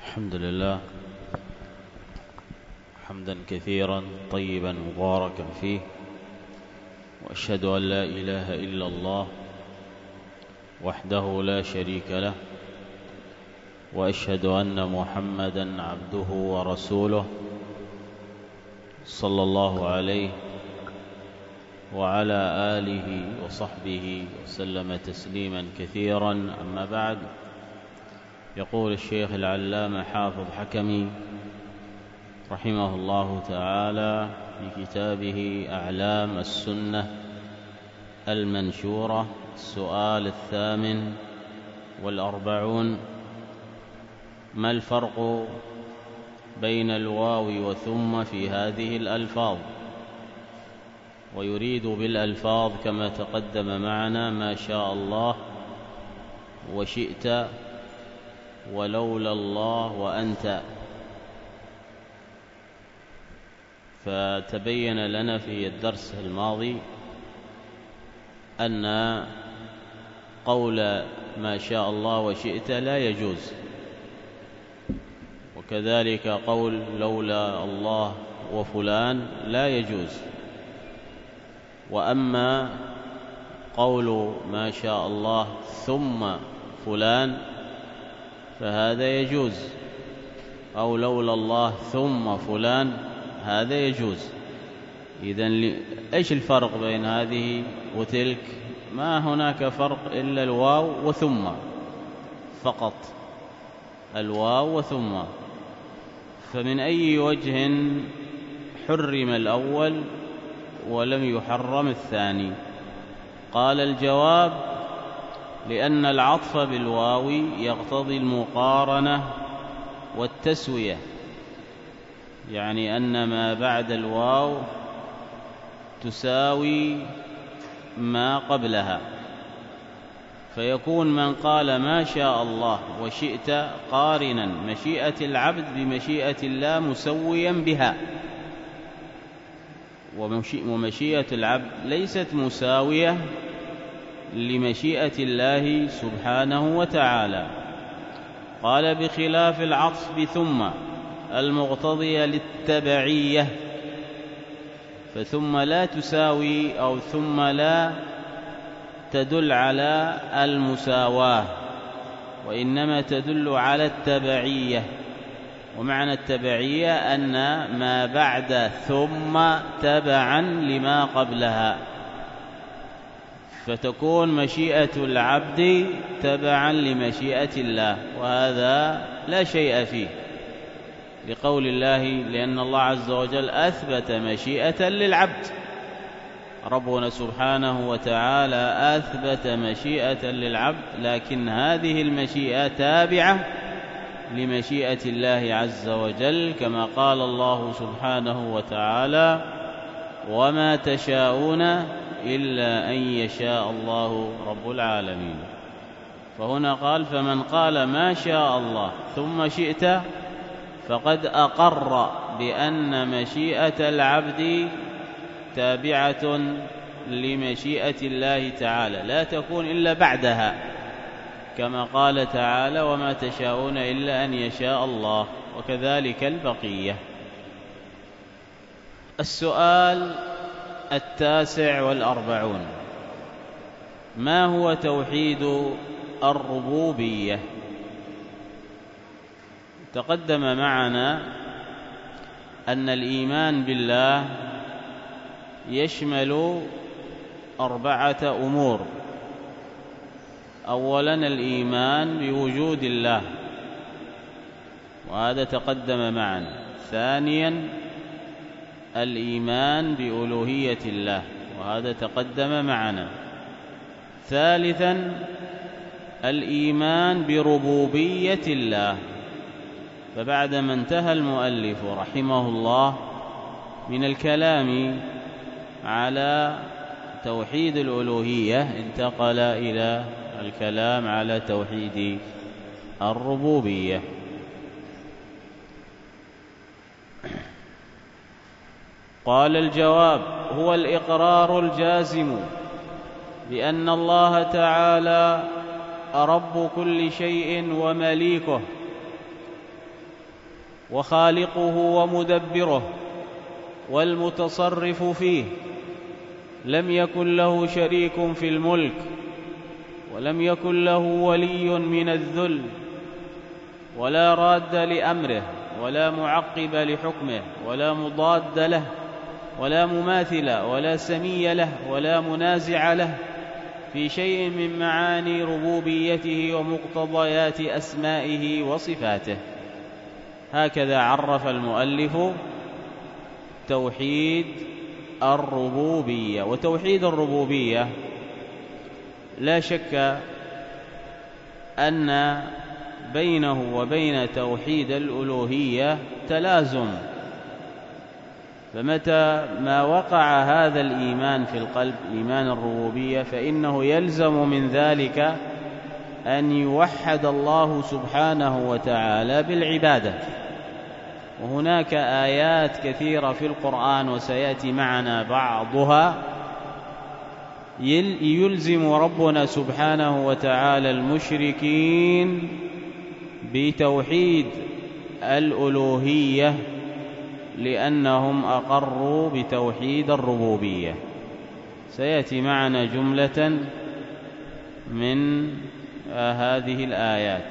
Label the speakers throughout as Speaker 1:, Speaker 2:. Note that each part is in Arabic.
Speaker 1: الحمد لله حمدا كثيرا طيبا مباركا فيه، وأشهد أن لا إله إلا الله وحده لا شريك له، وأشهد أن محمدا عبده ورسوله صلى الله عليه وعلى آله وصحبه وسلم تسليما كثيرا. أما بعد، يقول الشيخ العلامة حافظ حكمي رحمه الله تعالى في كتابه أعلام السنة المنشورة، السؤال 48: ما الفرق بين الواو وثم في هذه الألفاظ؟ ويريد بالألفاظ كما تقدم معنا ما شاء الله وشئت ولولا الله وأنت. فتبين لنا في الدرس الماضي أن قول ما شاء الله وشئت لا يجوز، وكذلك قول لولا الله وفلان لا يجوز. وأما قول ما شاء الله ثم فلان فهذا يجوز، أو لولا الله ثم فلان هذا يجوز. إذن إيش الفرق بين هذه وتلك؟ ما هناك فرق إلا الواو وثم فقط، الواو وثم. فمن أي وجه حرم الأول ولم يحرم الثاني؟ قال الجواب: لأن العطف بالواو يقتضي المقارنة والتسوية، يعني أن ما بعد الواو تساوي ما قبلها، فيكون من قال ما شاء الله وشئت قارنا مشيئة العبد بمشيئة الله مسويا بها، ومشيئة العبد ليست مساوية لمشيئة الله سبحانه وتعالى. قال: بخلاف العطف بثم المقتضية للتبعية، فثم لا تساوي أو ثم لا تدل على المساواة، وإنما تدل على التبعية. ومعنى التبعية أن ما بعد ثم تبعا لما قبلها، فتكون مشيئة العبد تبعا لمشيئة الله، وهذا لا شيء فيه، لقول الله: لأن الله عز وجل أثبت مشيئة للعبد. ربنا سبحانه وتعالى أثبت مشيئة للعبد، لكن هذه المشيئة تابعة لمشيئة الله عز وجل، كما قال الله سبحانه وتعالى: وما تشاءون إلا أن يشاء الله رب العالمين. فهنا قال: فمن قال ما شاء الله ثم شئت فقد أقر بأن مشيئة العبد تابعة لمشيئة الله تعالى، لا تكون إلا بعدها، كما قال تعالى: وما تشاءون إلا أن يشاء الله، وكذلك البقية. السؤال 49: ما هو توحيد الربوبية؟ تقدم معنا أن الإيمان بالله يشمل 4 أمور. أولا الإيمان بوجود الله، وهذا تقدم معنا. ثانيا الإيمان بألوهية الله، وهذا تقدم معنا. ثالثا الإيمان بربوبية الله. فبعدما انتهى المؤلف رحمه الله من الكلام على توحيد الألوهية، انتقل إلى الكلام على توحيد الربوبية. قال الجواب: هو الإقرار الجازم بأن الله تعالى رب كل شيء ومليكه، وخالقه ومدبره والمتصرف فيه، لم يكن له شريك في الملك، ولم يكن له ولي من الذل، ولا راد لأمره، ولا معقب لحكمه، ولا مضاد له، ولا مماثل، ولا سمي له، ولا منازع له في شيء من معاني ربوبيته ومقتضيات أسمائه وصفاته. هكذا عرف المؤلف توحيد الربوبية. وتوحيد الربوبية لا شك أن بينه وبين توحيد الألوهية تلازم، فمتى ما وقع هذا الإيمان في القلب، إيمان الربوبية، فإنه يلزم من ذلك أن يوحد الله سبحانه وتعالى بالعبادة. وهناك آيات كثيرة في القرآن وسيأتي معنا بعضها يلزم ربنا سبحانه وتعالى المشركين بتوحيد الألوهية لأنهم أقروا بتوحيد الربوبية. سيأتي معنا جملة من هذه الآيات.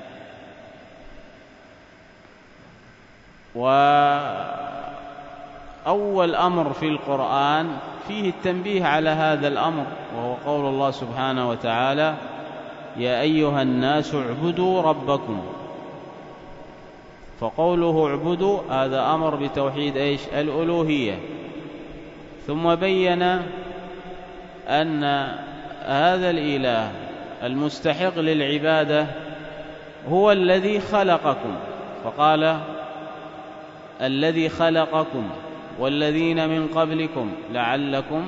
Speaker 1: وأول أمر في القرآن فيه التنبيه على هذا الأمر، وهو قول الله سبحانه وتعالى: يا أيها الناس اعبدوا ربكم. فقوله اعبدوا هذا أمر بتوحيد الألوهية، ثم بين أن هذا الإله المستحق للعبادة هو الذي خلقكم، فقال: الذي خلقكم والذين من قبلكم لعلكم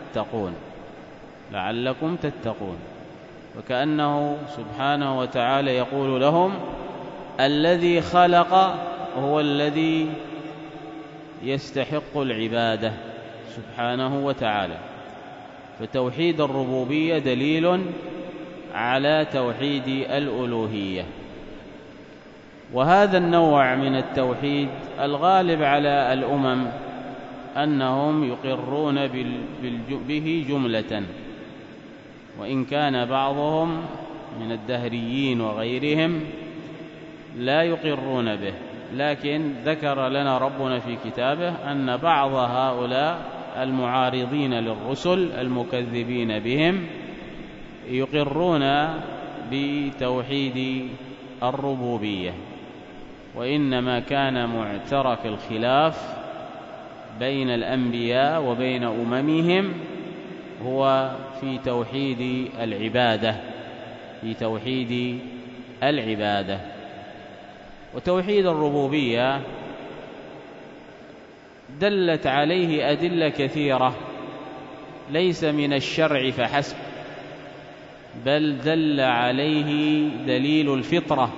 Speaker 1: تتقون. وكأنه سبحانه وتعالى يقول لهم: الذي خلق هو الذي يستحق العبادة سبحانه وتعالى. فتوحيد الربوبية دليل على توحيد الألوهية. وهذا النوع من التوحيد الغالب على الأمم أنهم يقرون به جملة، وإن كان بعضهم من الدهريين وغيرهم لا يقرون به، لكن ذكر لنا ربنا في كتابه أن بعض هؤلاء المعارضين للرسل المكذبين بهم يقرون بتوحيد الربوبية. وإنما كان معترك الخلاف بين الأنبياء وبين أممهم هو في توحيد العبادة. وتوحيد الربوبية دلت عليه أدلة كثيرة، ليس من الشرع فحسب، بل دل عليه دليل الفطرة.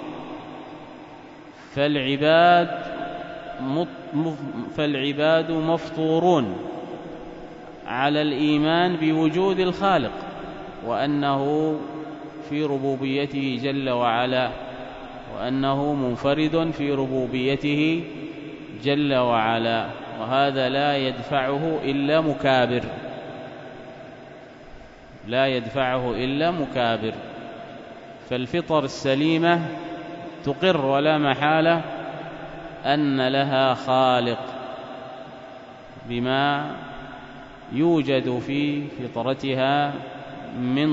Speaker 1: فالعباد مفطورون على الإيمان بوجود الخالق، وأنه في ربوبيته جل وعلا، وأنه منفرد في ربوبيته جل وعلا، وهذا لا يدفعه إلا مكابر. فالفطر السليمة تقر ولا محالة أن لها خالق بما يوجد في فطرتها من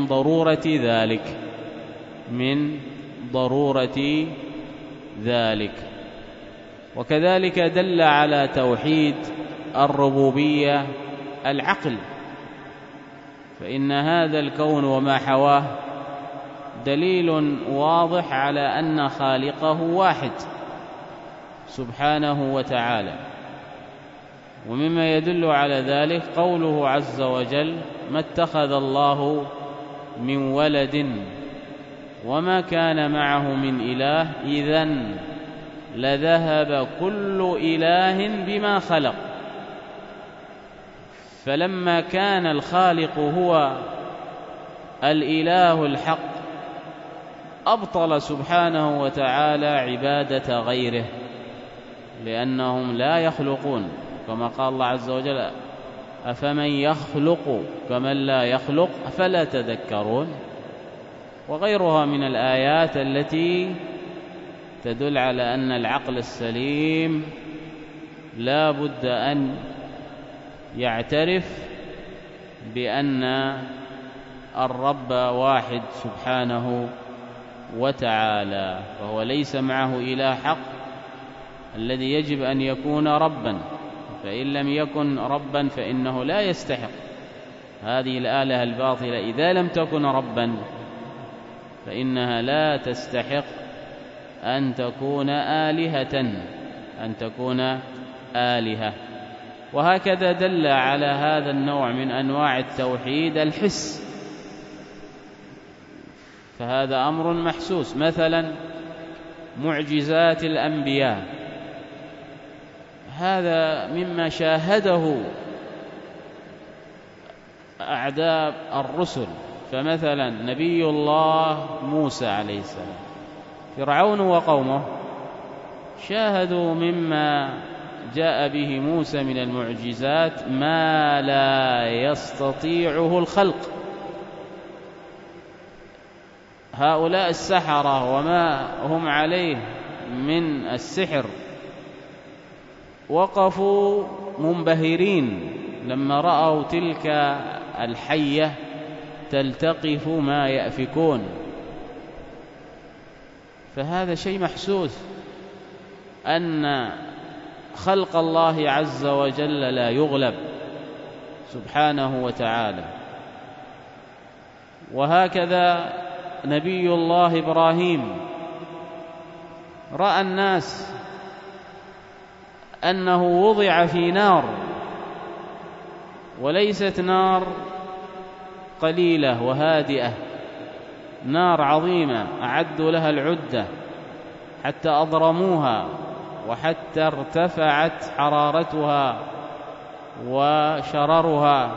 Speaker 1: ضرورة ذلك. وكذلك دل على توحيد الربوبية العقل، فإن هذا الكون وما حواه دليل واضح على أن خالقه واحد سبحانه وتعالى. ومما يدل على ذلك قوله عز وجل: ما اتخذ الله من ولد وما كان معه من إله إذن لذهب كل إله بما خلق. فلما كان الخالق هو الإله الحق أبطل سبحانه وتعالى عبادة غيره، لأنهم لا يخلقون، كما قال الله عز وجل: أفمن يخلق كمن لا يخلق أفلا تذكرون، وغيرها من الآيات التي تدل على أن العقل السليم لا بد أن يعترف بأن الرب واحد سبحانه وتعالى، فهو ليس معه إله حق الذي يجب أن يكون ربا، فإن لم يكن ربا فإنه لا يستحق هذه الآلهة الباطلة. إذا لم تكن ربا فإنها لا تستحق أن تكون آلهة. وهكذا دل على هذا النوع من أنواع التوحيد الحس، فهذا أمر محسوس. مثلا معجزات الأنبياء، هذا مما شاهده أعداء الرسل. فمثلا نبي الله موسى عليه السلام، فرعون وقومه شاهدوا مما جاء به موسى من المعجزات ما لا يستطيعه الخلق. هؤلاء السحرة وما هم عليه من السحر وقفوا منبهرين لما رأوا تلك الحية تلتقف ما يأفكون، فهذا شيء محسوس أن خلق الله عز وجل لا يغلب سبحانه وتعالى. وهكذا نبي الله إبراهيم رأى الناس أنه وضع في نار، وليست نار قليلة وهادئة، نار عظيمة أعدوا لها العدة حتى أضرموها وحتى ارتفعت حرارتها وشررها،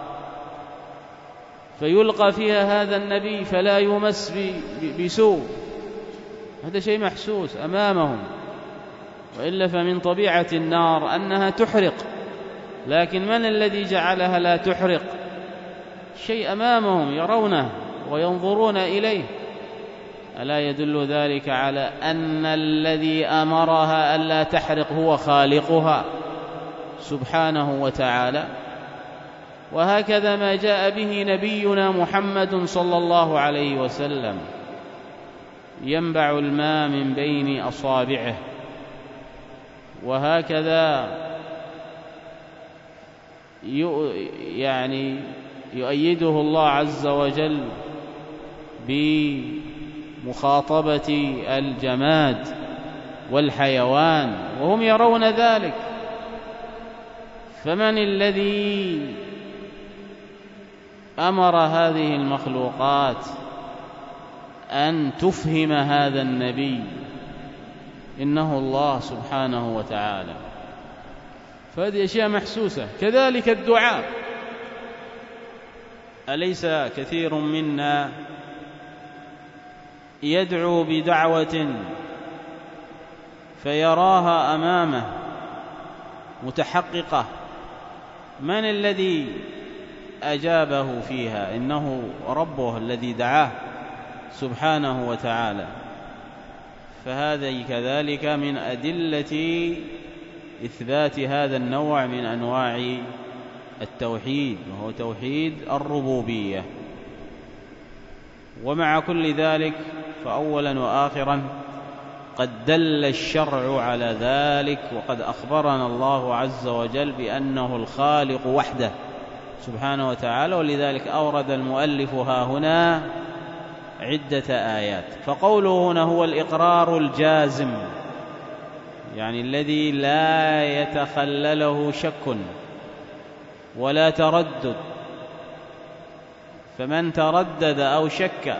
Speaker 1: فيلقى فيها هذا النبي فلا يمس بسوء. هذا شيء محسوس أمامهم، وإلا فمن طبيعة النار أنها تحرق، لكن من الذي جعلها لا تحرق؟ شيء أمامهم يرونه وينظرون إليه. ألا يدل ذلك على أن الذي أمرها ألا تحرق هو خالقها سبحانه وتعالى؟ وهكذا ما جاء به نبينا محمد صلى الله عليه وسلم، ينبع الماء من بين أصابعه. وهكذا يؤيده الله عز وجل بمخاطبة الجماد والحيوان وهم يرون ذلك. فمن الذي أمر هذه المخلوقات أن تفهم هذا النبي؟ إنه الله سبحانه وتعالى. فهذه أشياء محسوسة. كذلك الدعاء، أليس كثير منا يدعو بدعوة فيراها أمامه متحققة؟ من الذي أجابه فيها؟ إنه ربه الذي دعاه سبحانه وتعالى. فهذا كذلك من أدلة إثبات هذا النوع من أنواع التوحيد، وهو توحيد الربوبية. ومع كل ذلك فأولا وآخرا قد دل الشرع على ذلك، وقد أخبرنا الله عز وجل بأنه الخالق وحده سبحانه وتعالى. ولذلك أورد المؤلف ها هنا عدة آيات. فقوله هنا هو الإقرار الجازم، يعني الذي لا يتخلله شك ولا تردد. فمن تردد أو شك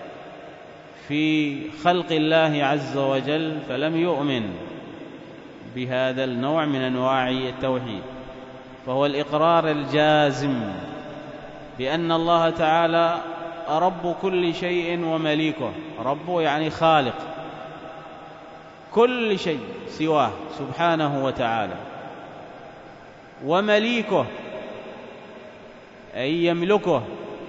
Speaker 1: في خلق الله عز وجل فلم يؤمن بهذا النوع من أنواع التوحيد. فهو الإقرار الجازم بأن الله تعالى رب كل شيء ومليكه. رب يعني خالق كل شيء سواه سبحانه وتعالى. ومليكه أي يملكه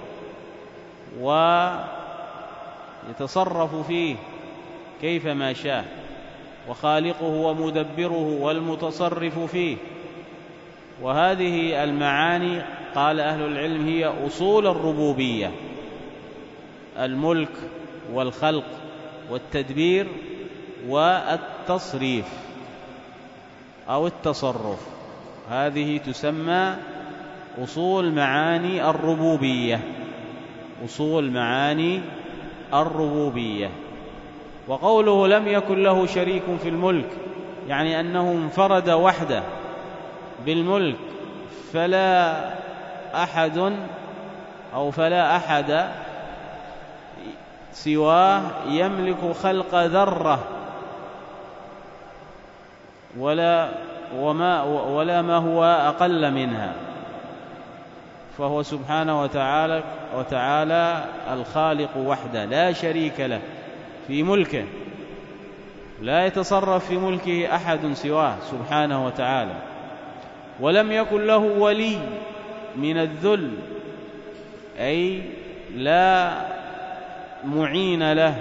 Speaker 1: ويتصرف فيه كيفما شاء، وخالقه ومدبره والمتصرف فيه. وهذه المعاني قال أهل العلم هي أصول الربوبية: الملك والخلق والتدبير والتصريف أو التصرف. هذه تسمى أصول معاني الربوبية، أصول معاني الربوبية. وقوله لم يكن له شريك في الملك يعني أنه انفرد وحده بالملك، فلا أحد سواه يملك خلق ذرة ولا ما هو أقل منها، فهو سبحانه وتعالى الخالق وحده لا شريك له في ملكه، لا يتصرف في ملكه أحد سواه سبحانه وتعالى. ولم يكن له ولي من الذل أي لا معين له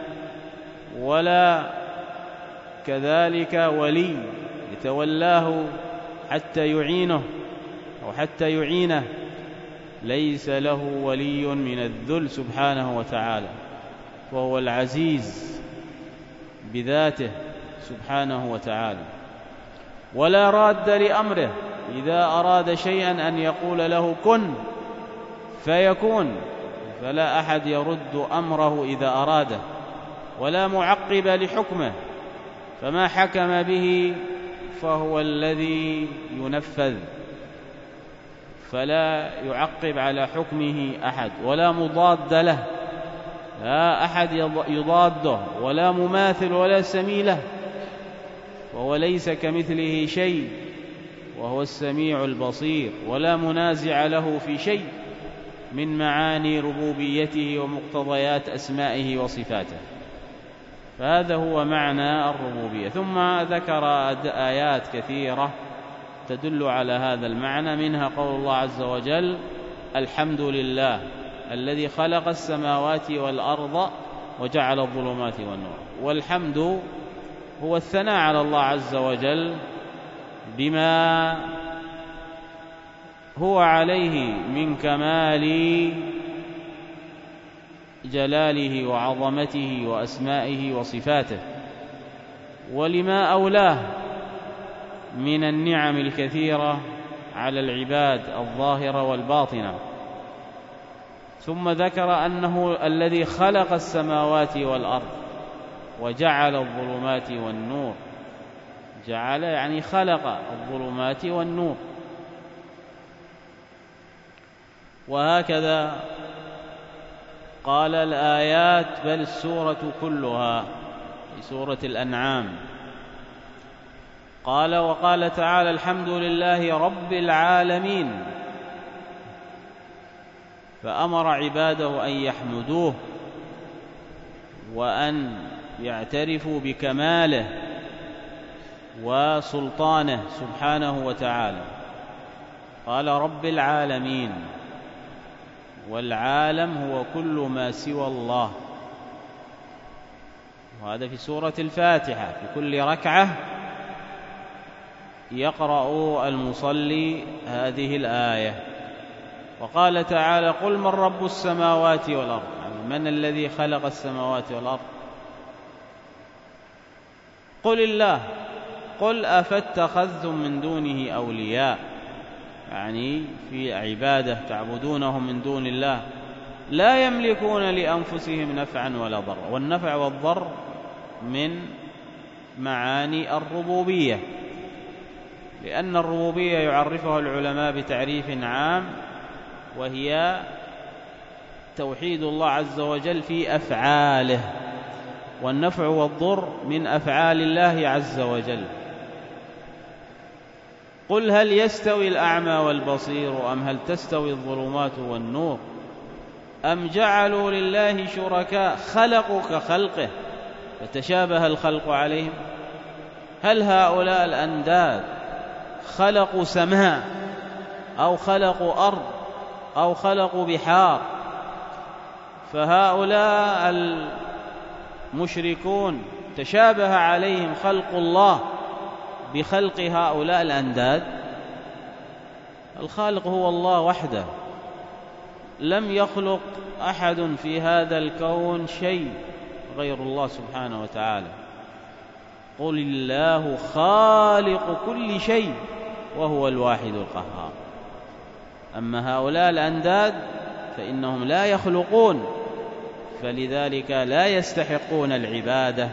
Speaker 1: ولا كذلك ولي يتولاه حتى يعينه أو حتى يعينه، ليس له ولي من الذل سبحانه وتعالى، وهو العزيز بذاته سبحانه وتعالى. ولا راد لأمره، إذا أراد شيئا أن يقول له كن فيكون، فلا أحد يرد أمره إذا أراده، ولا معقب لحكمه، فما حكم به فهو الذي ينفذ، فلا يعقب على حكمه أحد، ولا مضاد له، لا أحد يضاده، ولا مماثل ولا سمي له، وهو ليس كمثله شيء وهو السميع البصير، ولا منازع له في شيء من معاني ربوبيته ومقتضيات أسمائه وصفاته. فهذا هو معنى الربوبية. ثم ذكر آيات كثيرة تدل على هذا المعنى، منها قول الله عز وجل: الحمد لله الذي خلق السماوات والأرض وجعل الظلمات والنور. والحمد هو الثناء على الله عز وجل بما هو عليه من كمال جلاله وعظمته وأسمائه وصفاته، ولما أولاه من النعم الكثيرة على العباد الظاهرة والباطنة. ثم ذكر أنه الذي خلق السماوات والأرض وجعل الظلمات والنور. جعل يعني خلق الظلمات والنور. وهكذا قال الآيات، بل السورة كلها في سورة الأنعام. قال: وقال تعالى: الحمد لله رب العالمين، فأمر عباده أن يحمدوه وأن يعترفوا بكماله وسلطانه سبحانه وتعالى. قال: رب العالمين، والعالم هو كل ما سوى الله. وهذا في سورة الفاتحة، في كل ركعة يقرأ المصلي هذه الآية. وقال تعالى: قل من رب السماوات والأرض، يعني من الذي خلق السماوات والأرض؟ قل الله. قل أفاتخذتم من دونه أولياء، يعني في عبادة تعبدونهم من دون الله لا يملكون لأنفسهم نفعا ولا ضرا. والنفع والضر من معاني الربوبية، لأن الربوبية يعرفها العلماء بتعريف عام، وهي توحيد الله عز وجل في أفعاله، والنفع والضر من أفعال الله عز وجل. قل هل يستوي الأعمى والبصير أم هل تستوي الظلمات والنور أم جعلوا لله شركاء خلقوا كخلقه فتشابه الخلق عليهم. هل هؤلاء الأنداد خلقوا سماء أو خلقوا أرض أو خلقوا بحار؟ فهؤلاء المشركون تشابه عليهم خلق الله بخلق هؤلاء الأنداد. الخالق هو الله وحده، لم يخلق أحد في هذا الكون شيء غير الله سبحانه وتعالى. قل الله خالق كل شيء وهو الواحد القهار. أما هؤلاء الأنداد فإنهم لا يخلقون، فلذلك لا يستحقون العبادة.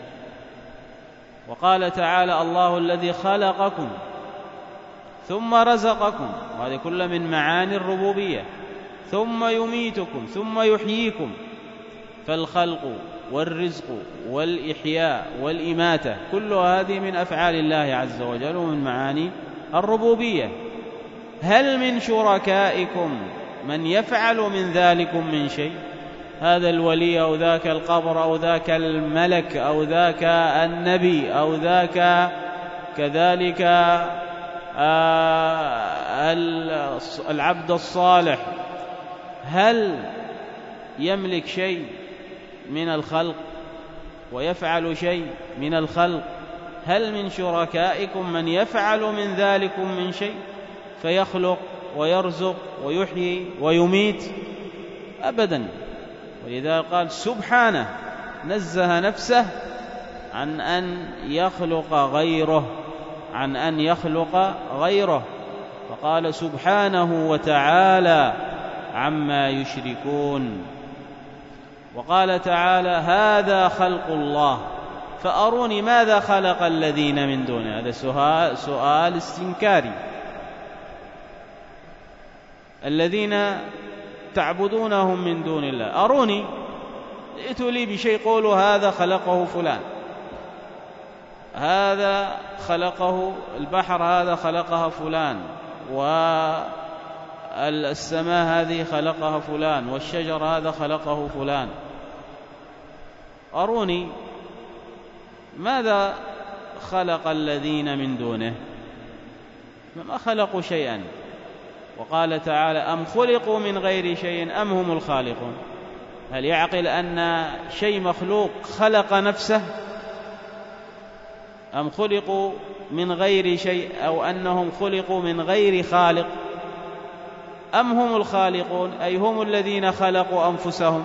Speaker 1: وقال تعالى: الله الذي خلقكم ثم رزقكم، وهذه كلها من معاني الربوبية، ثم يميتكم ثم يحييكم. فالخلق والرزق والإحياء والإماتة كل هذه من أفعال الله عز وجل ومن معاني الربوبية. هل من شركائكم من يفعل من ذلكم من شيء؟ هذا الولي أو ذاك القبر أو ذاك الملك أو ذاك النبي أو ذاك كذلك العبد الصالح، هل يملك شيء من الخلق ويفعل شيء من الخلق؟ هل من شركائكم من يفعل من ذلكم من شيء فيخلق ويرزق ويحيي ويميت؟ أبدا. ولذا قال سبحانه، نزه نفسه عن أن يخلق غيره، فقال سبحانه وتعالى عما يشركون. وقال تعالى: هذا خلق الله فأروني ماذا خلق الذين من دونه. هذا سؤال استنكاري. الذين تعبدونهم من دون الله أروني، ائتوا لي بشيء، قولوا هذا خلقه فلان، هذا خلقه البحر، هذا خلقها فلان، والسماء هذه خلقها فلان، والشجر هذا خلقه فلان. أروني ماذا خلق الذين من دونه؟ ما خلقوا شيئا. وقال تعالى: أم خلقوا من غير شيء أم هم الخالقون. هل يعقل أن شيء مخلوق خلق نفسه؟ أم خلقوا من غير شيء، أو أنهم خلقوا من غير خالق؟ أم هم الخالقون، أي هم الذين خلقوا أنفسهم.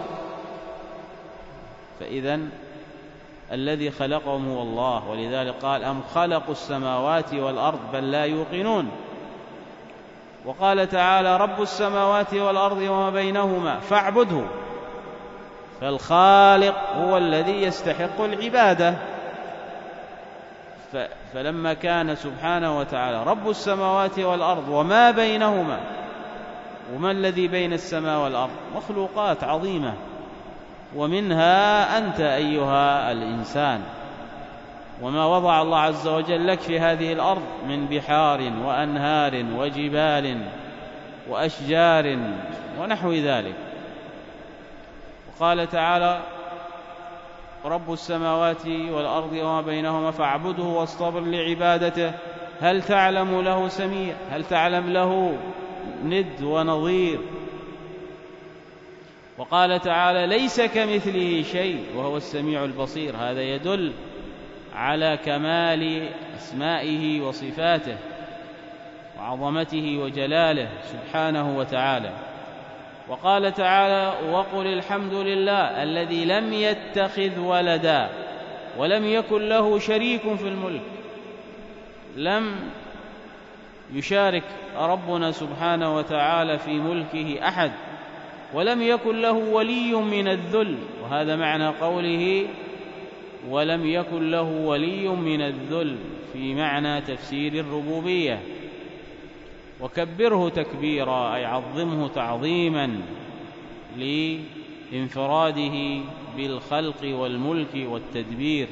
Speaker 1: فإذن الذي خلقهم هو الله. ولذلك قال: أم خلقوا السماوات والأرض بل لا يوقنون. وقال تعالى: رب السماوات والأرض وما بينهما فاعبده. فالخالق هو الذي يستحق العبادة. فلما كان سبحانه وتعالى رب السماوات والأرض وما بينهما، وما الذي بين السماء والأرض؟ مخلوقات عظيمة، ومنها أنت أيها الإنسان، وما وضع الله عز وجل لك في هذه الأرض من بحار وأنهار وجبال وأشجار ونحو ذلك. وقال تعالى: رب السماوات والأرض وما بينهما فاعبده واصطبر لعبادته هل تعلم له سميع، هل تعلم له ند ونظير. وقال تعالى: ليس كمثله شيء وهو السميع البصير. هذا يدل على كمال أسمائه وصفاته وعظمته وجلاله سبحانه وتعالى. وقال تعالى: وقل الحمد لله الذي لم يتخذ ولدا ولم يكن له شريك في الملك. لم يشارك ربنا سبحانه وتعالى في ملكه أحد، ولم يكن له ولي من الذل. وهذا معنى قوله ولم يكن له ي من الذل في معنى تفسير الربوبية. وكبره تكبيرا أي عظمه تعظيما لانفراده بالخلق والملك والتدبير.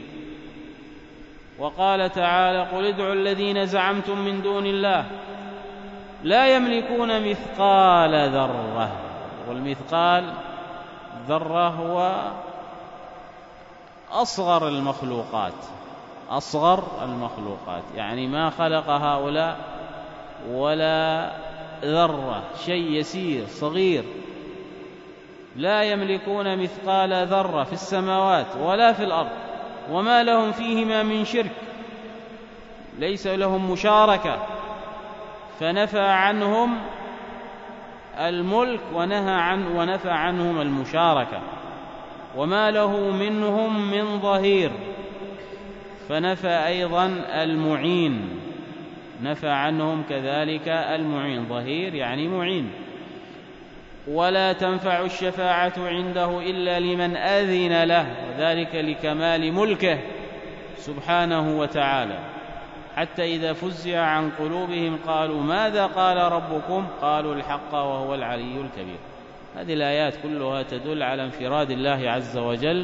Speaker 1: وقال تعالى: قل ادعوا الذين زعمتم من دون الله لا يملكون مثقال ذرة. والمثقال ذرة هو أصغر المخلوقات، أصغر المخلوقات، يعني ما خلق هؤلاء ولا ذرة، شيء يسير صغير، لا يملكون مثقال ذرة في السماوات ولا في الأرض، وما لهم فيهما من شرك، ليس لهم مشاركة، فنفى عنهم الملك ونفى عنهم المشاركة. وما له منهم من ظهير، فنفى أيضا المعين، نفى عنهم كذلك المعين، ظهير يعني معين. ولا تنفع الشفاعة عنده إلا لمن أذن له، وذلك لكمال ملكه سبحانه وتعالى، حتى إذا فزع عن قلوبهم قالوا ماذا قال ربكم؟ قالوا الحق وهو العلي الكبير. هذه الآيات كلها تدل على انفراد الله عز وجل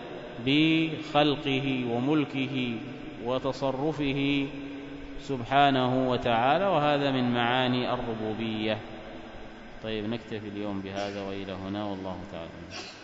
Speaker 1: بخلقه وملكه وتصرفه سبحانه وتعالى، وهذا من معاني الربوبية. طيب، نكتفي اليوم بهذا وإلى هنا، والله تعالى.